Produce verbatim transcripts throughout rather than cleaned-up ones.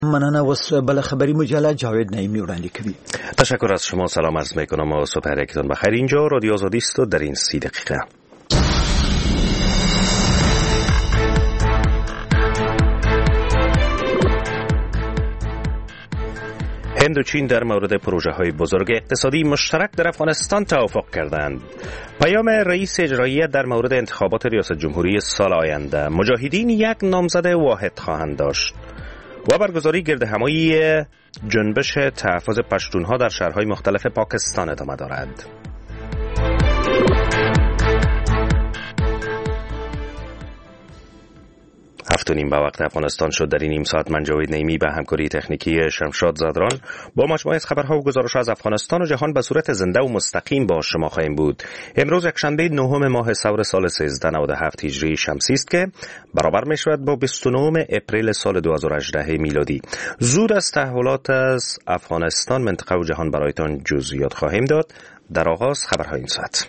مننه. و بله خبری مجله جاوید نعیمی وړاندې کوي. تشکر از شما. سلام عرض میکنم و صبح هرکتون بخیر. اینجا رادیو آزادی است و در این سی دقیقه هند و چین در مورد پروژه های بزرگ اقتصادی مشترک در افغانستان توافق کردند. پیام رئیس اجرایی در مورد انتخابات ریاست جمهوری سال آینده: مجاهدین یک نامزد واحد خواهند داشت. و برگزاری گردهمایی جنبش تحفظ پشتونها در شهرهای مختلف پاکستان ادامه دارد. هفت و نیم به وقت افغانستان شد. در این نیم ساعت من جاوید نعیمی به همکاری تکنیکی شمشاد زادران با مجموعه از خبرها و گزارش‌ها از افغانستان و جهان به صورت زنده و مستقیم با شما خواهیم بود. امروز یکشنبه نهم ماه ثور سال سیزده نود و هفت هجری شمسی است که برابر می‌شود با بیست و نه اپریل سال دو هزار و هجده میلادی. زود از تحولات از افغانستان، منطقه و جهان برایتان جزئیات خواهیم داد. در آغاز خبرهای این ساعت.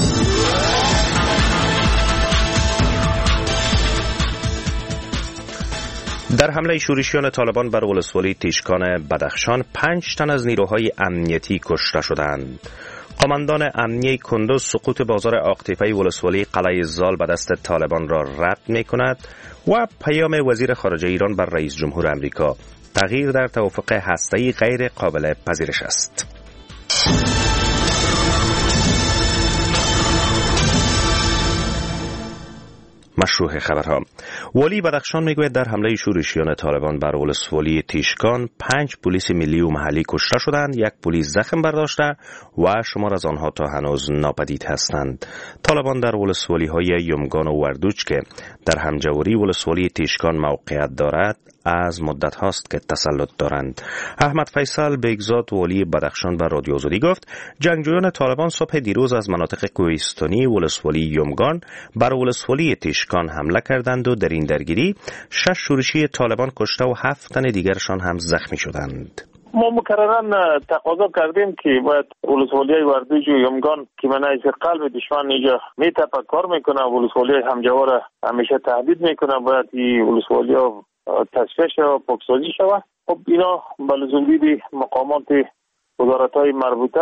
در حمله شورشیان طالبان بر ولسوالی تیشکان بدخشان پنج تن از نیروهای امنیتی کشته شدند. قماندان امنیه کندوز سقوط بازار آقتیپه ولسوالی قلعه زال به دست طالبان را رد می کند و پیام وزیر خارجه ایران بر رئیس جمهور آمریکا: تغییر در توافق هسته‌ای غیر قابل پذیرش است. مشروع خبرها. والی بدخشان میگوید در حمله شورشیان طالبان بر ولسوالی تیشکان پنج پلیس ملی و محلی کشته شدند، یک پلیس زخم برداشته و شمار از آنها تا هنوز ناپدید هستند. طالبان در ولسوالی های یمگان و وردوچ که در همجواری ولسوالی تیشکان موقعیت دارد از مدت هاست که تسلط دارند. احمد فیصل بیگزاد والی بدخشان به رادیو آزادی گفت جنگجویان طالبان صبح دیروز از مناطق کوهستانی ولسوالی یمگان بر ولسوالی تیشکان حمله کردند و در این درگیری شش شورشی طالبان کشته و هفت تن دیگرشان هم زخمی شدند. ما مکررن تقاضا کردیم که باید ولسوالی وردوج و یمگان که منایز قلب دشمن اینجا میتپه کار میکنه، ولسوالی همجوار همیشه تهدید میکنه، باید این ولسوالی ها تصفیه و پاکسازی شود. خب اینا به لزوم دیدی مقامات وزارت‌های مربوطه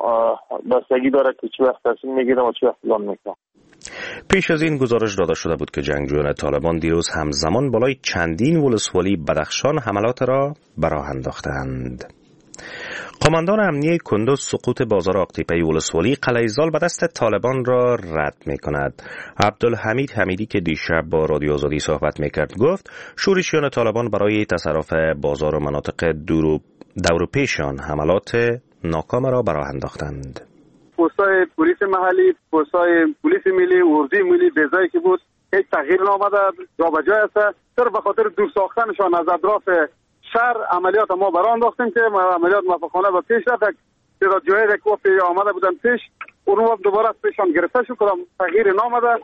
بستگی داره که چه وقت تصمیم میگیرن و چه وقت اعلام میکنن. پیش از این گزارش داده شده بود که جنگجویان طالبان دیروز همزمان بالای چندین ولسوالی بدخشان حملات را به راه انداختند. قماندان امنیه کندوز سقوط بازار آقتیپه ولسوالی قلعه زال به دست طالبان را رد می کند. عبدالحمید حمیدی که دیشب با رادیو آزادی صحبت می کرد گفت شورشیان طالبان برای تصرف بازار و مناطق دور دور پیشان حملات ناکام را به راه انداختند. پستای پلیس محلی، پستای پلیس ملی، اردوی ملی بزایی که بود هیچ تغییر نامده، جابجا است. صرف به خاطر دور ساختنشان از اطراف شهر عملیات ما برای انداختیم که عملیات موفقانه به پیش رفت. تعداد جایی که وقتی آمده بودن پیش اون دوباره از پیشان گرفته شد، تغییر نامده.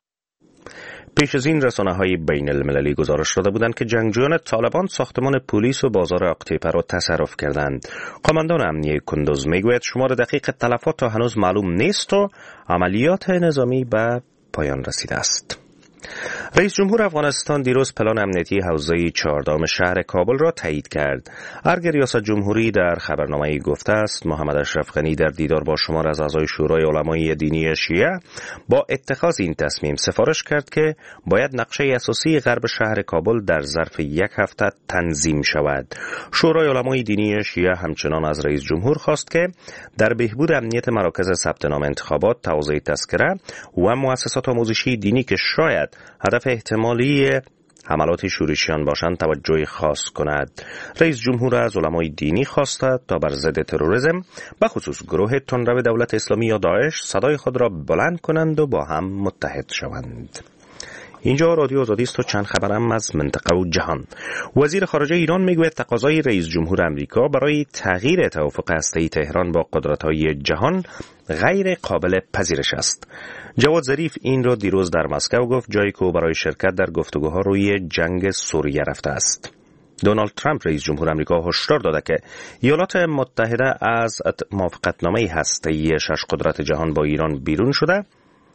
پیش از این رسانه‌های بین المللی گزارش داده بودند که جنگجویان طالبان ساختمان پلیس و بازار آقتیپه را تصرف کردند. قماندان امنیه کندوز میگوید شمار دقیق تلفات تا هنوز معلوم نیست و عملیات نظامی به پایان رسیده است. رئیس جمهور افغانستان دیروز پلان امنیتی حوزه چهاردهم شهر کابل را تایید کرد. ارگ ریاست جمهوری در خبرنامه‌ای گفته است محمد اشرف غنی در دیدار با شمار از اعضای شورای علمای دینی شیعه با اتخاذ این تصمیم سفارش کرد که باید نقشه اساسی غرب شهر کابل در ظرف یک هفته تنظیم شود. شورای علمای دینی شیعه همچنان از رئیس جمهور خواست که در بهبود امنیت مراکز ثبت نام انتخابات، توزیع تذکره و مؤسسات آموزشی دینی که شاید هدف احتمالی حملات شورشیان باشند توجه خاص کند. رئیس جمهور از علمای دینی خواسته تا بر ضد تروریسم به خصوص گروه تندرو دولت اسلامی یا داعش صدای خود را بلند کنند و با هم متحد شوند. اینجا رادیو آزادی است و چند خبرم از منطقه و جهان. وزیر خارجه ایران میگوید تقاضای رئیس جمهور آمریکا برای تغییر توافق هسته‌ای تهران با قدرت‌های جهان غیر قابل پذیرش است. جواد ظریف این را دیروز در مسکو گفت، جایی که او برای شرکت در گفتگوها روی جنگ سوریه رفته است. دونالد ترامپ رئیس جمهور آمریکا هشدار داده که ایالات متحده از موافقتنامه هسته‌ای شش قدرت جهان با ایران بیرون شده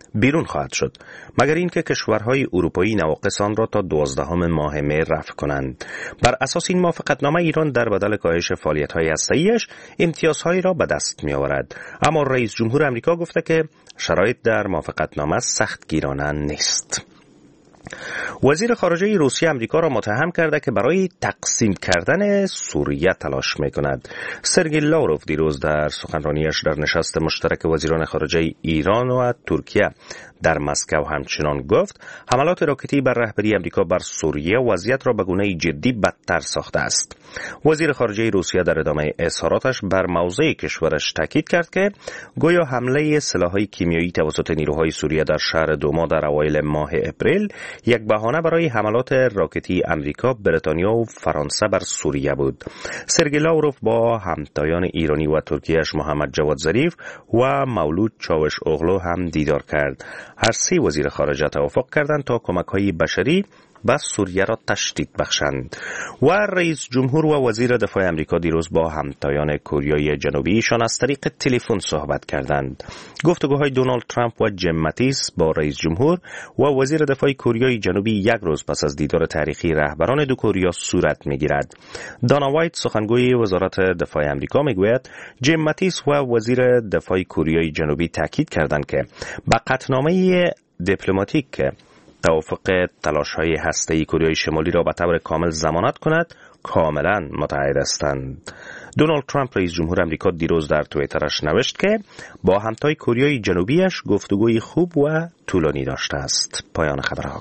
بیرون خواهد شد، مگر اینکه کشورهای اروپایی نواقص آن را تا دوازدهم ماه مه رفع کنند. بر اساس این موافقتنامه ایران در بدل کاهش فعالیت‌های هسته‌ایش امتیازهایی را به دست می‌آورد، اما رئیس جمهور آمریکا گفته که شرایط در موافقتنامه سختگیرانه نیست. وزیر خارجه روسیه آمریکا را متهم کرده که برای تقسیم کردن سوریه تلاش می‌کند. سرگئی لاوروف دیروز در سخنرانیش در نشست مشترک وزیران خارجه ایران و ترکیه در مسکو همچنان گفت حملات راکتی بر رهبری آمریکا بر سوریه وضعیت را به گونه‌ای جدی بدتر ساخته است. وزیر خارجه روسیه در ادامه اظهاراتش بر موضع کشورش تاکید کرد که گویا حمله سلاح‌های کیمیایی توسط نیروهای سوریه در شهر دوما در اوایل ماه اپریل یک بهانه برای حملات راکتی آمریکا، بریتانیا و فرانسه بر سوریه بود. سرگئی لاوروف با همتایان ایرانی و ترکیه‌اش محمد جواد ظریف و مولود چاوش اوغلو هم دیدار کرد. هر سه وزیر خارجه توافق کردند تا کمک‌های بشری به سوریه را تشدید بخشند. و رئیس جمهور و وزیر دفاع آمریکا دیروز با همتایان کوریای جنوبی ایشان از طریق تلفن صحبت کردند. گفتگوهای دونالد ترامپ و جیم ماتیس با رئیس جمهور و وزیر دفاع کوریای جنوبی یک روز پس از دیدار تاریخی رهبران دو کوریا صورت می‌گیرد. دانا وایت سخنگوی وزارت دفاع آمریکا میگوید جیم ماتیس و وزیر دفاع کوریای جنوبی تاکید کردند که به قطعنامه دیپلماتیک که توافق تلاش‌های هسته‌ای کره شمالی را به طور کامل ضمانت کند کاملا متعهد هستند. دونالد ترامپ رئیس جمهور آمریکا دیروز در توییترش نوشت که با همتای کره جنوبیش گفتگوی خوب و طولانی داشته است. پایان خبرها.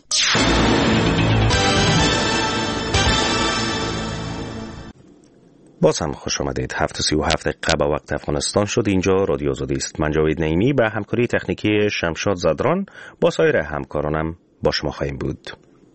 باز هم خوش آمدید. هفت سی و هفت دقیقه با وقت افغانستان شد. اینجا رادیو آزادی است. من جاوید نعیمی به همکاری تکنیکی شمشاد زدران با سایر همکارانم با شما خواهیم بود.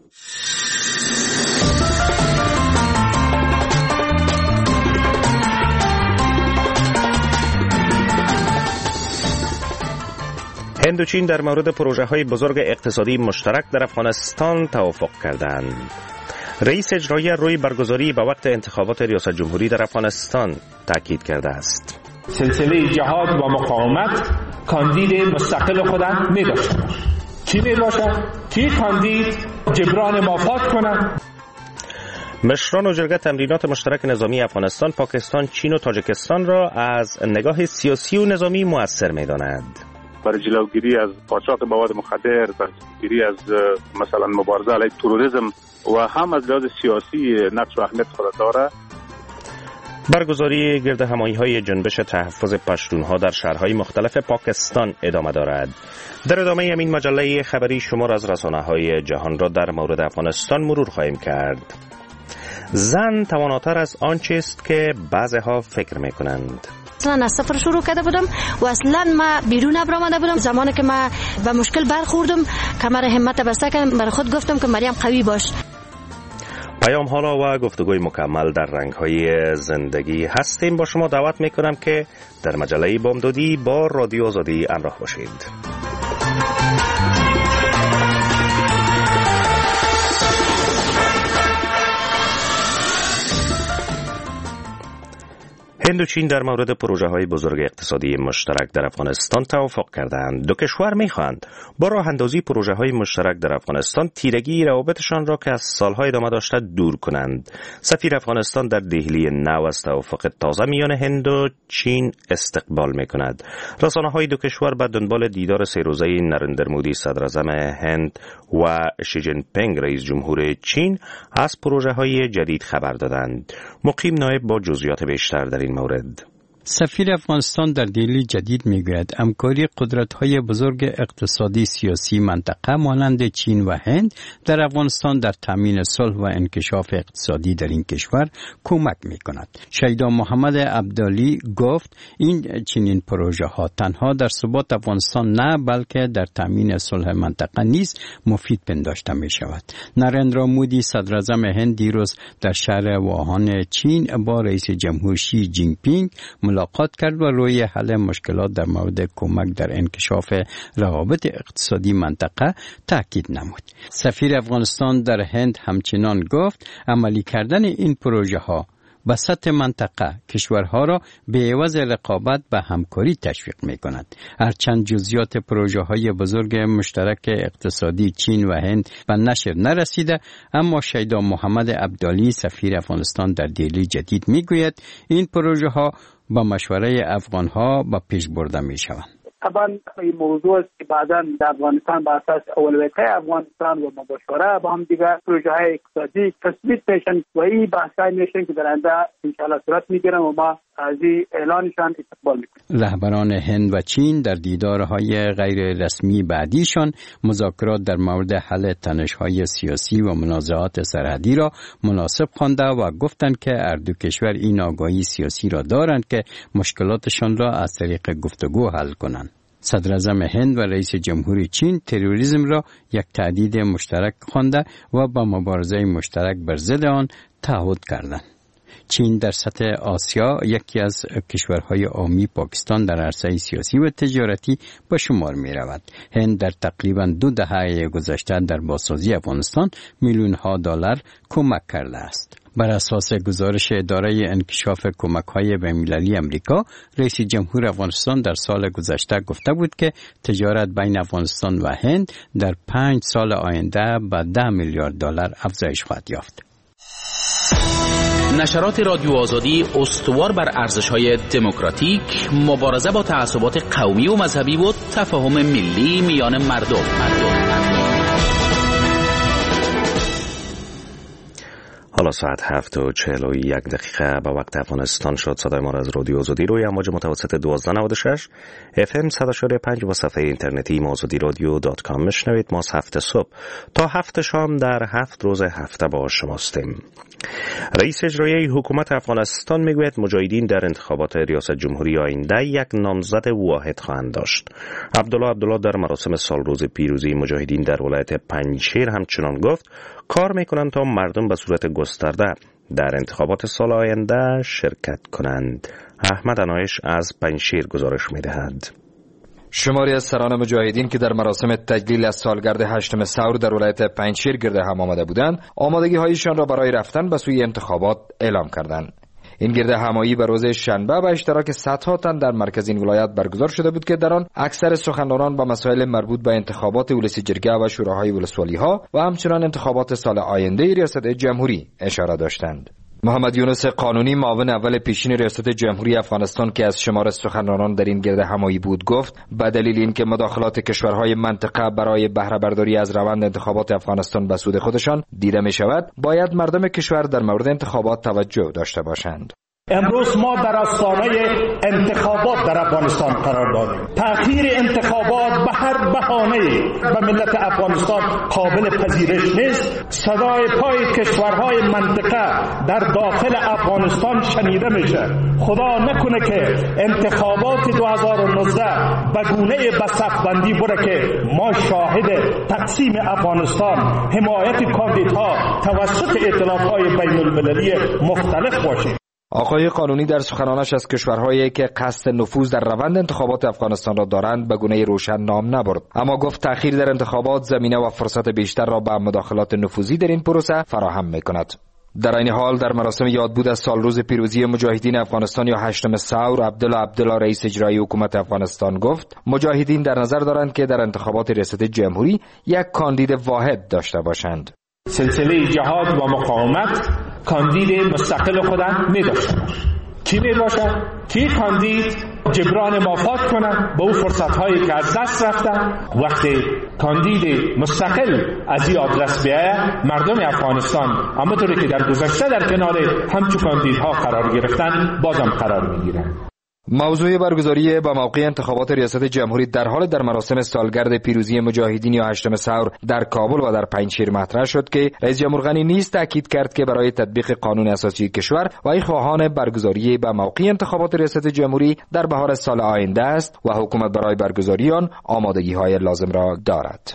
هند و چین در مورد پروژه‌های بزرگ اقتصادی مشترک در افغانستان توافق کردند. رئیس اجرایی روی برگزاری به وقت انتخابات ریاست جمهوری در افغانستان تاکید کرده است. سلسله جهاد و مقاومت کاندید مستقل خودم می داشته باشه. چی می باشه؟ کی کاندید جبران مافات کنه؟ مشران و جرگه تمرینات مشترک نظامی افغانستان، پاکستان، چین و تاجیکستان را از نگاه سیاسی و نظامی مؤثر می دانند. برای جلوگیری از قاچاق مواد مخدر، برای جلوگیری از مثلا مبارزه علیه تروریسم و هم از لحاظ سیاسی نقش و اهمیت خود داره. برگزاری گرد همایی‌های جنبش تحفظ پشتونها در شهرهای مختلف پاکستان ادامه دارد. در ادامه این مجله خبری شمار از رسانه‌های جهان را در مورد افغانستان مرور خواهیم کرد. زن تواناتر از آنچه است که بعضی‌ها فکر می‌کنند. اصلا از سفر شروع کرده بودم و اصلا ما بیرون نبرآمده بودم. زمانی که ما به مشکل برخوردم کمر همت بسته کردم، برای خود گفتم که مریم قوی باش. پیام حالا و گفتگوی مکمل در رنگ‌های زندگی هستیم. با شما دعوت می‌کنم که در مجله بامدادی با رادیو آزادی همراه باشید. هند و چین در مورد پروژه‌های بزرگ اقتصادی مشترک در افغانستان توافق کردند. دو کشور می‌خواهند با راه اندازی پروژه‌های مشترک در افغانستان تیرگی روابطشان را که از سال‌ها ادامه داشته دور کنند. سفیر افغانستان در دهلی نو از توافق تازه میان هند و چین استقبال می‌کند. رسانه‌های دو کشور به دنبال دیدار سه روزه نریندر مودی صدر اعظم هند و شی جین پینگ رئیس جمهور چین از پروژه‌های جدید خبر دادند. مقیم نایب با جزئیات بیشتر در این مورد. سفیر افغانستان در دهلی جدید میگوید همکاری قدرت‌های بزرگ اقتصادی سیاسی منطقه مانند چین و هند در افغانستان در تامین صلح و انکشاف اقتصادی در این کشور کمک میکند. شیدا محمد عبدالی گفت این چنین پروژه ها تنها در ثبات افغانستان نه بلکه در تامین صلح منطقه نیز مفید پنداشته می شود. نریندر مودی صدر اعظم هند دیروز در شهر ووهان چین با رئیس جمهور شی جین پینگ ملاقات کرد و روی حل مشکلات در مورد کمک در انکشاف روابط اقتصادی منطقه تاکید نمود. سفیر افغانستان در هند همچنان گفت عملی کردن این پروژه ها به سطح منطقه کشورها را به عوض رقابت به همکاری تشویق می کند. هرچند جزئیات پروژه های بزرگ مشترک اقتصادی چین و هند به نشر نرسیده، اما شیدا محمد عبدالی سفیر افغانستان در دهلی جدید می گوید این پروژه ها با مشوره افغان ها به پیش برده می شوند. طبعا این موضوع است که بعداً در افغانستان به اساس اولویت‌های افغانستان و مباشره با هم دیگر پروژه‌های اقتصادی تثبیت میشن و این بحث‌های میشن که در آینده انشاءالله صورت میگیرن و ما از این اعلانشان استقبال میکنیم. رهبران هند و چین در دیدارهای غیر رسمی بعدیشان مذاکرات در مورد حل تنش‌های سیاسی و منازعات سرحدی را مناسب خوانده و گفتند که هر دو کشور این آگاهی سیاسی را دارند که مشکلاتشان را از طریق گفتگو حل کنند. صدر اعظم هند و رئیس جمهوری چین تروریسم را یک تهدید مشترک خوانده و با مبارزه مشترک بر ضد آن تعهد کردند. چین در سطح آسیا یکی از کشورهای عامی پاکستان در عرصه سیاسی و تجارتی به شمار می رود. هند در تقریباً دو دهه گذشته در بازسازی افغانستان میلیون ها دلار کمک کرده است. بر اساس گزارش اداره انکشاف کمک‌های بین‌المللی آمریکا، رئیس جمهور افغانستان در سال گذشته گفته بود که تجارت بین افغانستان و هند در پنج سال آینده به ده میلیارد دلار افزایش خواهد یافت. نشرات رادیو آزادی استوار بر ارزش‌های دموکراتیک، مبارزه با تعصبات قومی و مذهبی و تفاهم ملی میان مردم. مردم. حالا ساعت هفت و چهل و یک دقیقه به وقت افغانستان شد. صدای ما را از رادیو آزادی روی امواج متوسط دوازده نود و شش اف ام صد و چهار و پنج و صفحه اینترنتی آزادی رادیو دات کام میشنوید. ما هفت صبح تا هفت شام در هفت روز هفته با شماستیم. رئیس اجرایی حکومت افغانستان میگوید مجاهدین در انتخابات ریاست جمهوری آینده یک نامزد واحد خواهند داشت. عبدالله عبدالله در مراسم سالروز پیروزی مجاهدین در ولایت پنجشیر همچنان گفت کار میکنند تا مردم به صورت گسترده در انتخابات سال آینده شرکت کنند. احمد انایش از پنجشیر گزارش میدهد. شماری از سران مجاهدین که در مراسم تجلیل از سالگرد هشتم ثور در ولایت پنجشیر گرد هم آمده بودند، آمادگی هایشان را برای رفتن به سوی انتخابات اعلام کردند. این گرد همایی به روز شنبه به اشتراک صدها تن در مرکز این ولایت برگزار شده بود که در آن اکثر سخنرانان با مسائل مربوط به انتخابات ولسی جرگه و شوراهای ولسوالی ها و همچنان انتخابات سال آینده ریاست جمهوری اشاره داشتند. محمد یونس قانونی معاون اول پیشین ریاست جمهوری افغانستان که از شمار سخنرانان در این گرد همایی بود گفت به دلیل اینکه مداخلات کشورهای منطقه برای بهره برداری از روند انتخابات افغانستان به سود خودشان دیده می شود، باید مردم کشور در مورد انتخابات توجه داشته باشند. امروز ما در آستانه انتخابات در افغانستان قرار داریم. تأخیر انتخابات به هر بهانه‌ای به ملت افغانستان قابل پذیرش نیست. صدای پای کشورهای منطقه در داخل افغانستان شنیده میشه. خدا نکنه که انتخابات دو هزار و نوزده به گونه به صف بندی بره که ما شاهد تقسیم افغانستان، حمایت کاندیدها توسط ائتلاف‌های بین‌المللی مختلف باشیم. آقای قانونی در سخنانش از کشورهایی که قصد نفوذ در روند انتخابات افغانستان را دارند به گونه روشن نام نبرد، اما گفت تأخیر در انتخابات زمینه و فرصت بیشتر را به مداخلات نفوذی در این پروسه فراهم می‌کند. در این حال در مراسم یادبود از سالروز پیروزی مجاهدین افغانستان یا هشتم ثور، عبدالله عبدالله رئیس اجرایی حکومت افغانستان گفت مجاهدین در نظر دارند که در انتخابات ریاست جمهوری یک کاندید واحد داشته باشند. سلسله جهاد و مقاومت کاندید مستقل خودم می داشته باشه. کی می باشه؟ کی کاندید جبران مافات کنه به اون فرصت هایی که از دست رفتن. وقتی کاندید مستقل از این آدرس بیاید، مردم افغانستان اما طوری که در گذشته در کنار همچو کاندیدها قرار گرفتن بازم قرار می گیرن. موضوع برگزاری با موقع انتخابات ریاست جمهوری در حال در مراسم سالگرد پیروزی مجاهدین یا هشتم ثور در کابل و در پنجشیر مطرح شد که رئیس جمهور غنی نیز تاکید کرد که برای تطبیق قانون اساسی کشور و خواهان برگزاری با موقع انتخابات ریاست جمهوری در بهار سال آینده است و حکومت برای برگزاری آن آمادگی‌های لازم را دارد.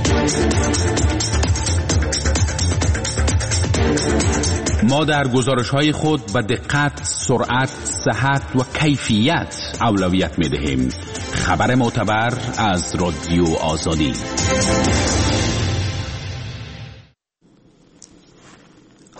ما در گزارش‌های خود به دقت، سرعت، صحت و کیفیت اولویت می‌دهیم. خبر معتبر از رادیو آزادی.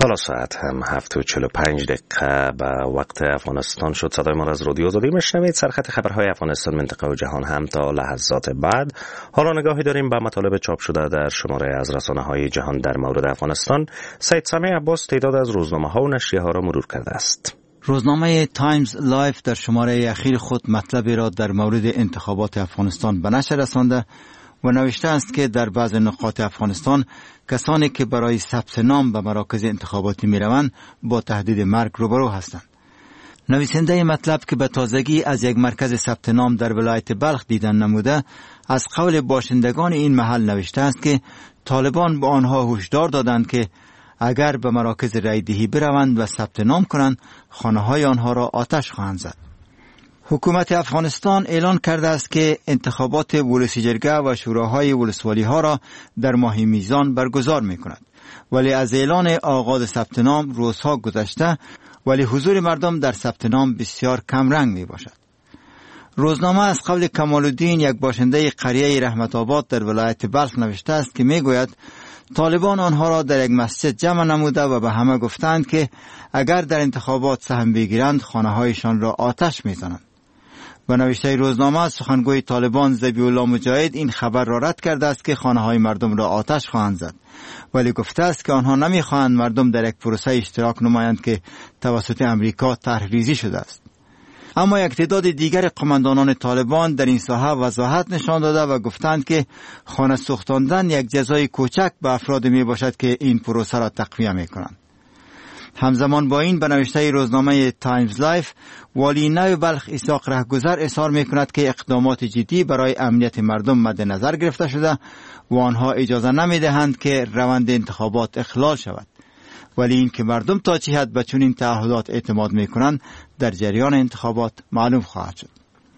حالا ساعت هم هفت و چل و پنج دقیقه به وقت افغانستان شد. صدای ما را از رادیو آزادی میشنوید. سرخط خبرهای افغانستان، منطقه و جهان هم تا لحظات بعد. حالا نگاهی داریم به مطالب چاپ شده در شماره از رسانه‌های جهان در مورد افغانستان. سید سامی عباس تعداد از روزنامه‌ها و نشریه‌ها را مرور کرده است. روزنامه تایمز لایف در شماره اخیر خود مطلبی را در مورد انتخابات افغانستان به نشر رسانده و نوشته است که در بعض نقاط افغانستان کسانی که برای ثبت نام به مراکز انتخاباتی می روند با تهدید مرگ روبرو هستند. نویسنده مطلب که به تازگی از یک مرکز ثبت نام در ولایت بلخ دیدن نموده، از قول باشندگان این محل نوشته است که طالبان به آنها هشدار دادند که اگر به مراکز رای دهی بروند و ثبت نام کنند، خانه‌های آنها را آتش خواهند زد. حکومت افغانستان اعلان کرده است که انتخابات ولسی جرگه و شوراهای ولسوالی ها را در ماه میزان برگزار می کند. ولی از اعلان آغاز ثبت نام روزها گذشته، ولی حضور مردم در ثبت نام بسیار کم رنگ می باشد. روزنامه از قول کمال الدین، یک باشنده قریه رحمت آباد در ولایت بلخ نوشته است که می گوید طالبان آنها را در یک مسجد جمع نموده و به همه گفتند که اگر در انتخابات سهم بگیرند خانه‌هایشان را آتش می‌زنند. و نوشته روزنامه سخنگوی طالبان ذبیح الله مجاهد این خبر را رد کرده است که خانه‌های مردم را آتش خواهند زد، ولی گفته است که آنها نمی‌خواهند مردم در یک پروسه اشتراک نمایند که توسط امریکا طرح‌ریزی شده است. اما یک تعداد دیگر قماندانان طالبان در این ساحه وضاحت نشان داده و گفتند که خانه سوختاندن یک جزای کوچک به افراد می باشد که این پروسه را تقویه می کنند. همزمان با این به نوشته روزنامه تایمز لایف، والی نو بلخ اسحاق رهگذر اظهار می کند که اقدامات جدی برای امنیت مردم مد نظر گرفته شده و آنها اجازه نمی دهند که روند انتخابات اخلال شود. ولی این که مردم تا چه حد به چنین تعهدات اعتماد می کنند در جریان انتخابات معلوم خواهد شد.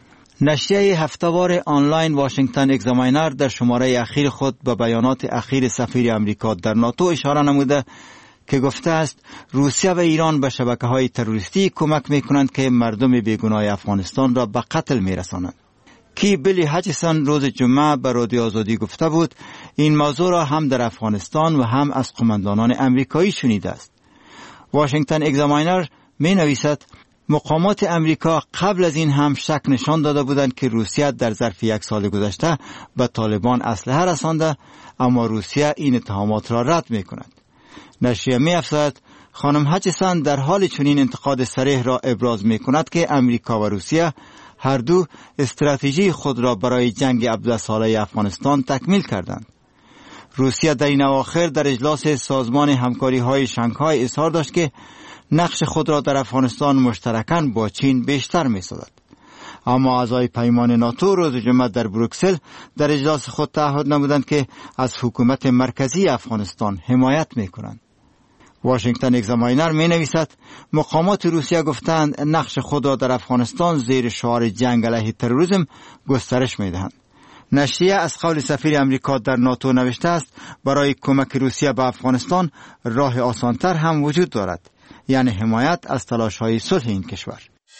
نشریه هفته‌وار آنلاین واشنگتن اگزاماینر در شماره اخیر خود به بیانات اخیر سفیر امریکا در ناتو اشاره نموده که گفته است روسیه و ایران به شبکه‌های تروریستی کمک می‌کنند که مردم بیگناه افغانستان را به قتل می‌رسانند. کی بیلی هچسون روز جمعه به رادیو آزادی گفته بود این موضوع را هم در افغانستان و هم از قماندانان امریکایی شنیده است. واشنگتن اگزاماینر می نویسد مقامات امریکا قبل از این هم شک نشان داده بودند که روسیه در ظرف یک سال گذشته به طالبان اسلحه رسانده، اما روسیه این اتهامات را رد می کند. نشریه می افزاید خانم هچسون در حال چنین انتقاد صریح را ابراز می کند که امریکا و روسیه هر دو استراتژی خود را برای جنگ هفده ساله افغانستان تکمیل کردند. روسیه در این اواخر در اجلاس سازمان همکاری های شانگهای اظهار داشت که نقش خود را در افغانستان مشترکاً با چین بیشتر می سازد. اما اعضای پیمان ناتو روز جمعه در بروکسل در اجلاس خود تعهد نمودند که از حکومت مرکزی افغانستان حمایت می کنند. واشنگتن اگزاماینر می نویسد مقامات روسیه گفتند نقش خود را در افغانستان زیر شعار جنگ علیه تروریسم گسترش می دهند. نشریه از قول سفیر امریکا در ناتو نوشته است برای کمک روسیه به افغانستان راه آسانتر هم وجود دارد، یعنی حمایت از تلاش‌های صلح این کشور.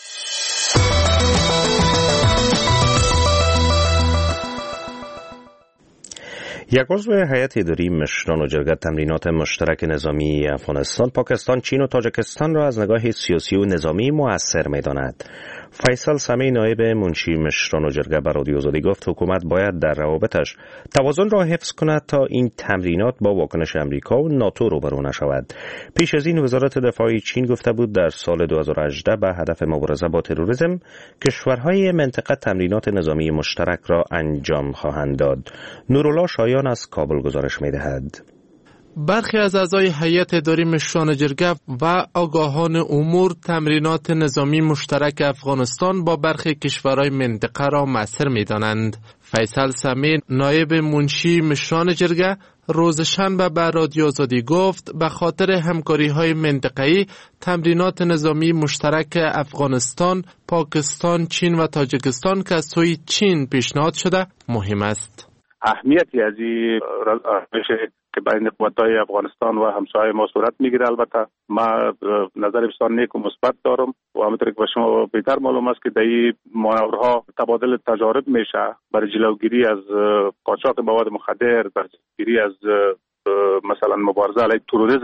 یک عضو هیئت اداری مشران و جرگه تمرینات مشترک نظامی افغانستان، پاکستان، چین و تاجیکستان را از نگاه سیاسی و نظامی مؤثر می‌داند. فیصل سمی نایب منشی مشران و جرگه به رادیو آزادی گفت حکومت باید در روابطش توازن را حفظ کند تا این تمرینات با واکنش امریکا و ناتو روبرو نشود. پیش از این وزارت دفاع چین گفته بود در سال دو هزار و هجده به هدف مبارزه با تروریسم کشورهای منطقه تمرینات نظامی مشترک را انجام خواهند داد. نورالله شایان از کابل گزارش می‌دهد. برخی از اعضای هیئت اداری مشران جرگه و آگاهان امور تمرینات نظامی مشترک افغانستان با برخی کشورهای منطقه را مؤثر می‌دانند. فیصل سمی نایب منشی مشران جرگه روز شنبه به رادیو آزادی گفت به خاطر همکاری‌های منطقه‌ای تمرینات نظامی مشترک افغانستان، پاکستان، چین و تاجیکستان که از سوی چین پیشنهاد شده مهم است. اهمیتی از این میشه که بین قوت‌های افغانستان و همسایه ما صورت میگیره. البته ما نظر بسیار نیک و مثبت دارم و همونطور که به شما بهتر معلوم است که در این مانورها تبادل تجارب میشه برای جلوگیری از قاچاق مواد مخدر، برای جلوگیری از مثلا مبارزه علیه تروریسم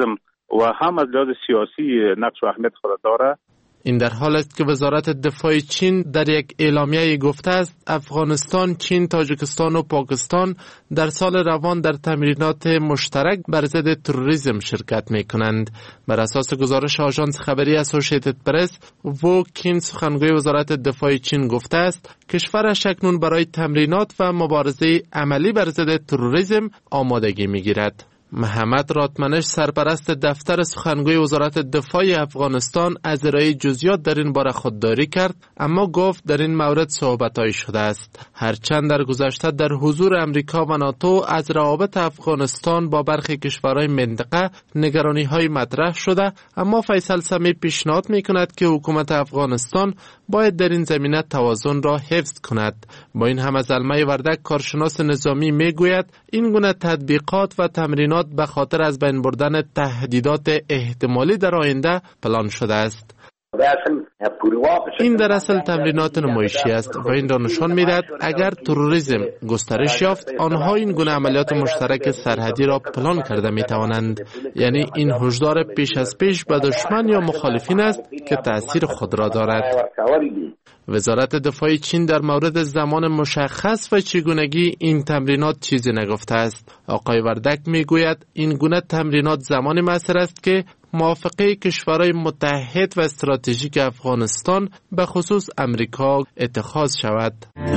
و هم از لحاظ سیاسی نقش و اهمیت خود داره. این در حال است که وزارت دفاع چین در یک اعلامیه گفته است افغانستان، چین، تاجیکستان و پاکستان در سال روان در تمرینات مشترک بر ضد تروریسم شرکت می کنند. بر اساس گزارش آژانس خبری اسوسییتد پرس، وو کین سخنگوی وزارت دفاع چین گفته است کشورش اکنون برای تمرینات و مبارزه عملی بر ضد تروریسم آمادگی می گیرد. محمد راتمنش سرپرست دفتر سخنگوی وزارت دفاع افغانستان از ارائه جزئیات در این باره خودداری کرد، اما گفت در این مورد صحبت‌هایی شده است. هرچند در گذشته در حضور امریکا و ناتو از روابط افغانستان با برخی کشورهای منطقه نگرانی‌های مطرح شده، اما فیصل سمی پیشنهاد می‌کند که حکومت افغانستان باید در این زمینه توازن را حفظ کند. با این هم از علمه وردک کارشناس نظامی میگوید این گونه تطبیقات و تمرینات به خاطر از بین بردن تهدیدات احتمالی در آینده پلان شده است. این در اصل تمرینات نمایشی است و این را نشان می‌دهد اگر تروریسم گسترش یافت آنها این گونه عملیات مشترک سرحدی را پلان کرده می‌توانند. یعنی این هشدار پیش از پیش به دشمن یا مخالفین است که تأثیر خود را دارد. وزارت دفاع چین در مورد زمان مشخص و چگونگی این تمرینات چیزی نگفته است. آقای وردک میگوید این گونه تمرینات زمانی مؤثر است که موافقه کشورهای متحد و استراتژیک افغانستان به خصوص امریکا اتخاذ شود.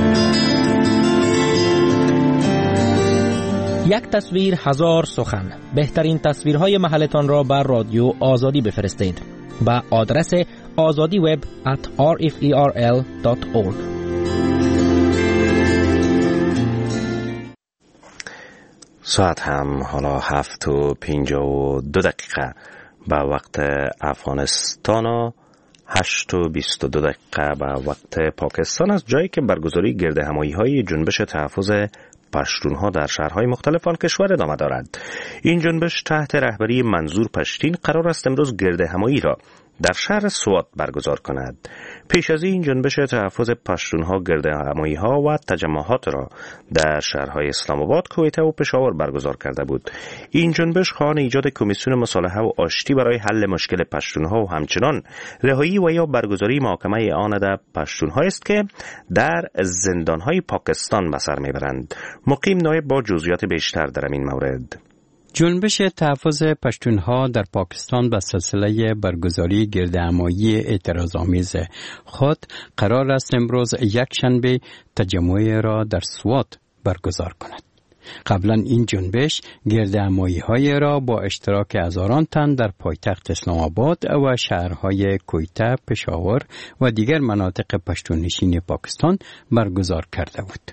یک تصویر هزار سخن. بهترین تصویرهای محلتان را بر رادیو آزادی بفرستید با آدرس آزادی وب ات آر اف ای آر ال دات اورگ. ساعت هم حالا هفت و پینجا و دو دقیقه به وقت افغانستان و هشت و بیست و دو دقیقه به وقت پاکستان است، جایی که برگزاری گرد همایی های جنبش تحفظ پشتونها در شهرهای مختلف آن کشور ادامه دارد. این جنبش تحت رهبری منظور پشتین قرار است امروز گرد همایی را در شهر سوات برگزار کند. پیش از این جنبش تحفظ پشتونها گرد همایی ها و تجمعات را در شهرهای اسلام آباد، کویته و پشاور برگزار کرده بود. این جنبش خواهان ایجاد کمیسیون مصالحه و آشتی برای حل مشکل پشتونها و همچنان رهایی و یا برگزاری محاکمه آنده پشتونها است که در زندانهای پاکستان به سر میبرند. مقیم نایب با جزئیات بیشتر در این مورد. جنبش تحفظ پشتونها در پاکستان به سلسله برگزاری گردهمایی اعتراض‌آمیز خود قرار است امروز یک شنبه تجمعی را در سوات برگزار کند. قبلا این جنبش گردهمایی‌های را با اشتراک هزاران تن در پایتخت اسلام آباد و شهرهای کویته، پشاور و دیگر مناطق پشتوننشین پاکستان برگزار کرده بود.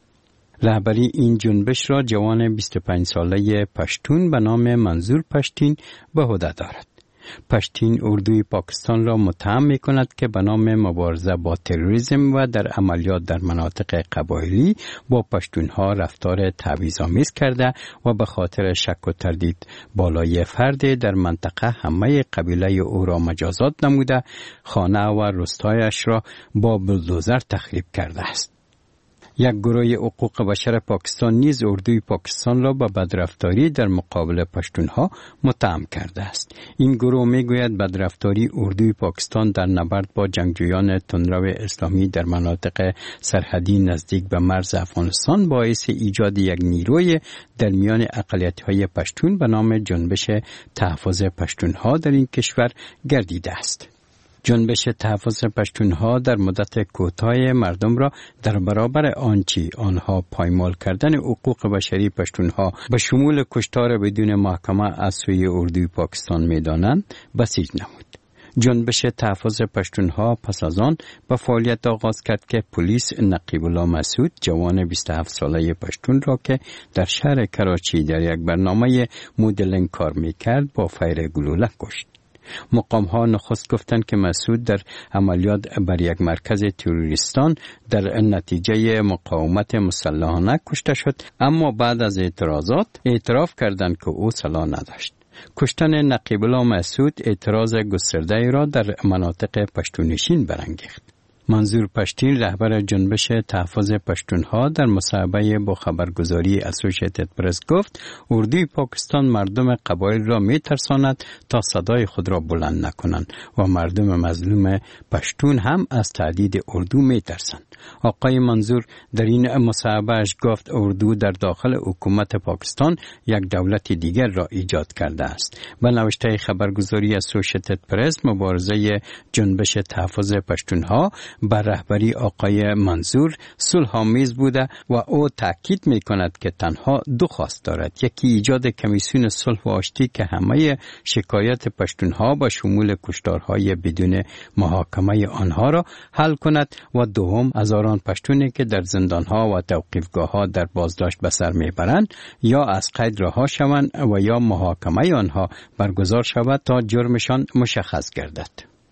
رهبری این جنبش را جوان بیست و پنج ساله پشتون به نام منظور پشتین به عهده دارد. پشتین اردوی پاکستان را متهم می کند که به نام مبارزه با تروریسم و در عملیات در مناطق قبایلی با پشتونها رفتار تبعیض‌آمیز کرده و به خاطر شک و تردید بالای فرد در منطقه همه قبیله او را مجازات نموده، خانه و روستایش را با بلدوزر تخریب کرده است. یک گروه حقوق بشر پاکستان نیز اردوی پاکستان را به بدرفتاری در مقابل پشتونها متهم کرده است. این گروه میگوید بدرفتاری اردوی پاکستان در نبرد با جنگجویان تندرو اسلامی در مناطق سرحدی نزدیک به مرز افغانستان باعث ایجاد یک نیروی در میان اقلیت‌های پشتون به نام جنبش تحفظ پشتونها در این کشور گردیده است. جنبش تحفظ پشتونها در مدت کوتاه مردم را در برابر آنچه آنها پایمال کردن حقوق بشری پشتونها به شمول کشتار بدون محکمه از سوی اردوی پاکستان می‌دانند بسیج نمود. جنبش تحفظ پشتونها پس از آن به فعالیت آغاز کرد که پلیس نقیب الله مسعود جوان بیست و هفت ساله پشتون را که در شهر کراچی در یک برنامه مدلینگ کار می‌کرد با فیر گلوله کشت. مقام ها نخست گفتند که مسعود در عملیات بر یک مرکز تروریستان در نتیجه مقاومت مسلحانه کشته شد، اما بعد از اعتراضات اعتراف کردند که او سلاح نداشت. کشتن نقیب الله مسعود اعتراض گسترده را در مناطق پشتونشین برانگیخت. منظور پشتین رهبر جنبش تحفظ پشتونها در مصاحبه با خبرگزاری اسوسییتد پرس گفت اردوی پاکستان مردم قبایل را می ترساند تا صدای خود را بلند نکنند و مردم مظلوم پشتون هم از تهدید اردو می ترسند. آقای منظور در این مصاحبهش گفت اردو در داخل حکومت پاکستان یک دولت دیگر را ایجاد کرده است. به نوشته خبرگزاری اسوسییتد پرس مبارزه جنبش تحفظ پشتونها بر رهبری آقای منظور صلح‌آمیز بوده و او تاکید می‌کند که تنها دو خواست دارد، یکی ایجاد کمیسیون صلح و آشتی که همه شکایت پشتونها با شمول کشتارهای بدون محاکمه آنها را حل کند و دوم هزاران پشتونی که در زندانها و توقیفگاه‌ها در بازداشت به سر میبرند یا از قید رها شوند و یا محاکمه آنها برگزار شود تا جرمشان مشخص گردد.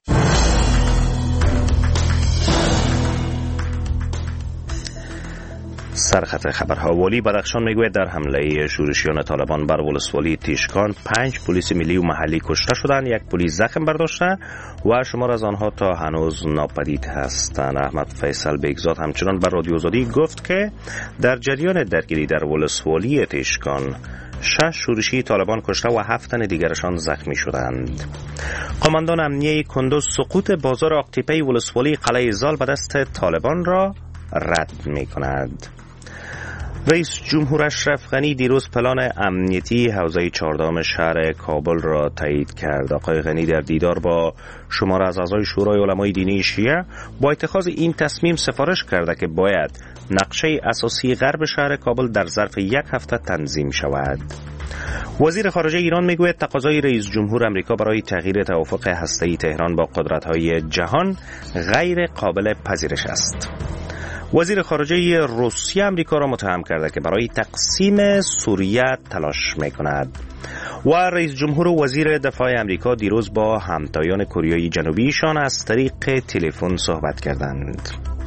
سرخط خبرها. والی بدخشان میگوید در حمله شورشیان طالبان بر ولسوالی تیشکان پنج پلیس ملی و محلی کشته شدند، یک پلیس زخم برداشته و شمار از آنها تا هنوز ناپدید هستند. احمد فیصل بیگزاد همچنان بر رادیو آزادی گفت که در جریان درگیری در ولسوالی تیشکان شش شورشی طالبان کشته و هفت تن دیگرشان زخمی شدند. قماندان امنیه کندوز سقوط بازار آقتیپه ولسوالی قلعه زال به دست طالبان را رد می کند. رئیس جمهور اشرف غنی دیروز پلان امنیتی حوزه چهاردهم شهر کابل را تایید کرد. آقای غنی در دیدار با شمار از اعضای شورای علمای دینی شیعه با اتخاذ این تصمیم سفارش کرده که باید نقشه اساسی غرب شهر کابل در ظرف یک هفته تنظیم شود. وزیر خارجه ایران میگوید تقاضای رئیس جمهور امریکا برای تغییر توافق هسته‌ای تهران با قدرت‌های جهان غیر قابل پذیرش است. وزیر خارجه روسیه امریکا را متهم کرده که برای تقسیم سوریه تلاش میکند. و رئیس جمهور و وزیر دفاع امریکا دیروز با همتایان کره جنوبیشان از طریق تلفن صحبت کردند.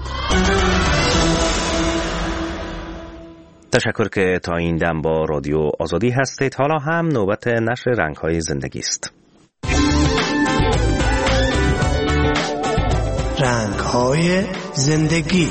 تشکر که تا این دم با رادیو آزادی هستید. حالا هم نوبت نشر رنگ‌های زندگی است. رنگ‌های زندگی.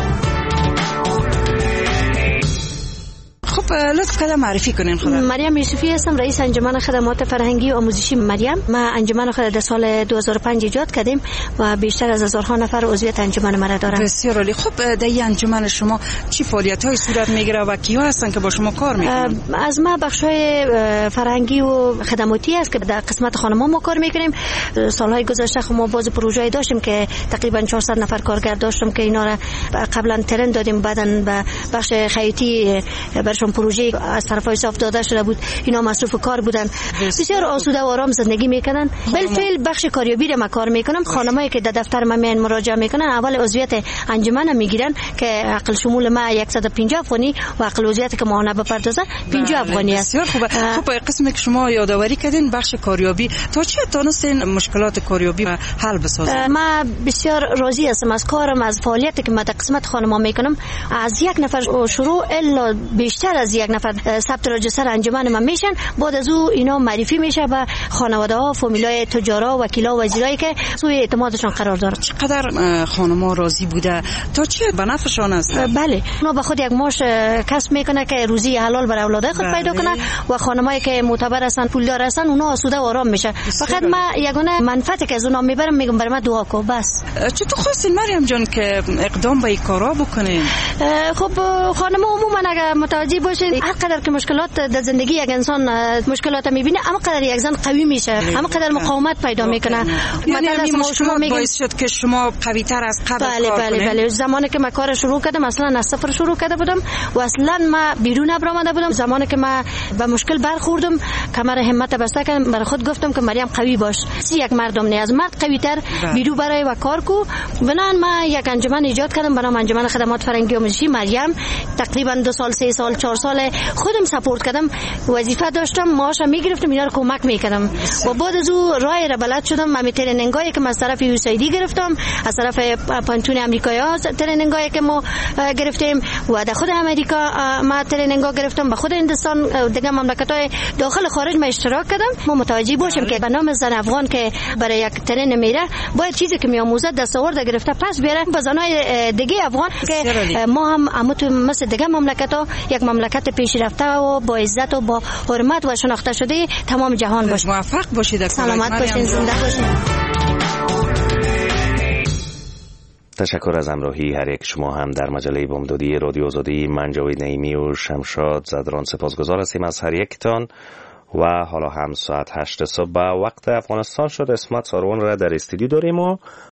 خب لطف کنید معرفی کنین خودم. مریم یوسفی هستم، رئیس انجمن خدمات فرهنگی و آموزشی مریم. ما انجمن خود در سال دو هزار و پنج ایجاد کردیم و بیشتر از هزارها نفر عضویت انجمن ما دارن. بسیار عالی. خب در این انجمن شما چی فعالیت‌های صورت میگیره و کیا هستن که با شما کار میکنن؟ از ما بخش‌های فرهنگی و خدماتی است که در قسمت خانم‌ها ما کار میکنیم. سالهای گذشته خب ما باز پروژه‌ای داشتیم که تقریبا چهارصد نفر کارگر داشتم که اینا را قبلا ترند دادیم، بعداً به بخش خیاطی برشون پروژه از طرف صاف داده شده بود، اینا مصروف کار بودن، بسیار آسوده و آرام زندگی میکنن. بالفعل بخش کاریابی را ما کار میکنم. خانمایی که در دفتر ما میان مراجعه میکنن اول عضویت انجمن میگیرن که عقل شمول ما صد و پنجاه افغانی و عقل عضویت که ما بپردازه پنجاه افغانی است. بسیار خوبه. خب قسمی که شما یادآوری کردین بخش کاریابی، تا چه تونستین مشکلات کاریابی حل بسازین؟ ما بسیار راضی هستم از کارم، از فعالیتی که ما در قسمت خانم‌ها میکنم. از یک نفر شروع الا بیشتر از یک نفر ثبت رجستر انجمن ما میشن، بعد از او اینا معرفی میشه به خانواده ها، فامیلای تجارا، وکیلا و وزیرایی که سوی اعتمادشان قرار دارن. چقدر خانم‌ها راضی بوده؟ تا چه به نفعشان است؟ بله، اونا به خود یک معاش کسب میکنه که روزی حلال برای اولادای خود پیدا کنه و خانمایی که معتبر هستن، پولدار هستن، اونا آسوده و آرام میشن. فقط ما یگانه منفعتی که از اونا میبرم میگم برای ما دعا کو بس. چطور خواستین مریم جان که اقدام به این کارا بکنین؟ خب خانم‌ها عموما اگه متوجه باشین هر قدر که مشکلات در زندگی یک انسان مشکلات میبینه، اما قدر یک زن قوی میشه، اما قدر مقاومت پیدا میکنه. یعنی این مشکلات باعث شد که شما قوی تر از قبل بله کار بله بله. زمانی که ما کار شروع کردم اصلا از صفر شروع کرده بودم و اصلا ما بیرون نبرآمده بودم. زمانی که ما به مشکل برخوردم کمر همت بسته کردم، برای خود گفتم که مریم قوی باش، یک مردم نه از مرد قوی تر بیرو برای و کار کو. بنان ما یک انجمن ایجاد کردم به نام انجمن خدمات فرهنگی و آموزشی مریم. تقریبا دو سال سه سال چهار سال خودم سپورت کردم، وظیفه داشتم، معاش میگرفتم، اینا رو کمک میکردم و بعد از او راه را بلد شدم. من ترنینگایی که از طرف یوسایدی گرفتم، از طرف پانتون امریکایی ها ترنینگایی که ما گرفتیم و در خود امریکا ما ترنینگا گرفتم، به خود هندوستان، دیگه مملکت‌های داخل خارج ما اشتراک کردم. ما متوجه باشیم که به نام زن افغان که برای یک ترن میره باید چیزی که میآموزه دستاورد گرفته پس بیاره به زنای دیگه افغان که ما هم امتو مثل دیگه مملکت‌ها یک مملکت پیشرفته و با عزت و با حرمت و شناخته شده تمام جهان باشه. موفق باشید، سلامت باشین، زنده باشین. تشکر از همراهی هر یک شما هم در مجله بامدادی رادیو آزادی. من جاوید نعیمی و شمشاد زدران سپاسگزار هستیم از هر یکتان و حالا هم ساعت هشت صبح وقت افغانستان شد. اسمت ساروان را در استودیو داریم و